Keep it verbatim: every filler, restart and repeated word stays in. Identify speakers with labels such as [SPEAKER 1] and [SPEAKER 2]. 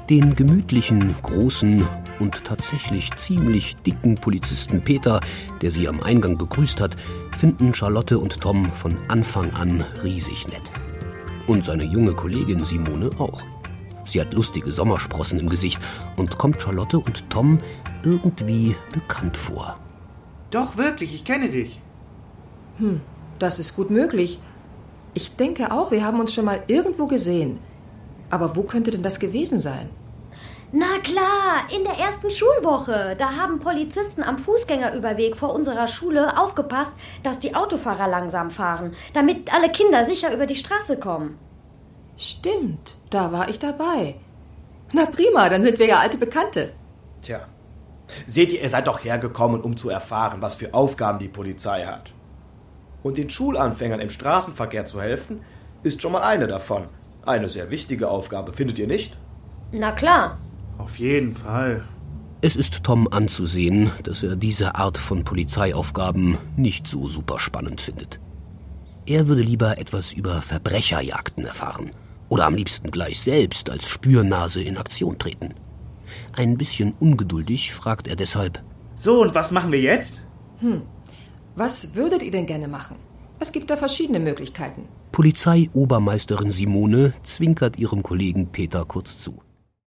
[SPEAKER 1] Den gemütlichen, großen und tatsächlich ziemlich dicken Polizisten Peter, der sie am Eingang begrüßt hat, finden Charlotte und Tom von Anfang an riesig nett. Und seine junge Kollegin Simone auch. Sie hat lustige Sommersprossen im Gesicht und kommt Charlotte und Tom irgendwie bekannt vor.
[SPEAKER 2] Doch, wirklich, ich kenne dich.
[SPEAKER 3] Hm, das ist gut möglich. Ich denke auch, wir haben uns schon mal irgendwo gesehen. Aber wo könnte denn das gewesen sein?
[SPEAKER 4] Na klar, in der ersten Schulwoche. Da haben Polizisten am Fußgängerüberweg vor unserer Schule aufgepasst, dass die Autofahrer langsam fahren, damit alle Kinder sicher über die Straße kommen.
[SPEAKER 3] Stimmt, da war ich dabei. Na prima, dann sind wir ja alte Bekannte.
[SPEAKER 2] Tja, seht ihr, ihr seid doch hergekommen, um zu erfahren, was für Aufgaben die Polizei hat. Und den Schulanfängern im Straßenverkehr zu helfen, ist schon mal eine davon. Eine sehr wichtige Aufgabe, findet ihr nicht?
[SPEAKER 4] Na klar.
[SPEAKER 5] Auf jeden Fall.
[SPEAKER 1] Es ist Tom anzusehen, dass er diese Art von Polizeiaufgaben nicht so super spannend findet. Er würde lieber etwas über Verbrecherjagden erfahren oder am liebsten gleich selbst als Spürnase in Aktion treten. Ein bisschen ungeduldig fragt er deshalb:
[SPEAKER 5] So, und was machen wir jetzt?
[SPEAKER 3] Hm, was würdet ihr denn gerne machen? Es gibt da verschiedene Möglichkeiten.
[SPEAKER 1] Polizeiobermeisterin Simone zwinkert ihrem Kollegen Peter kurz zu.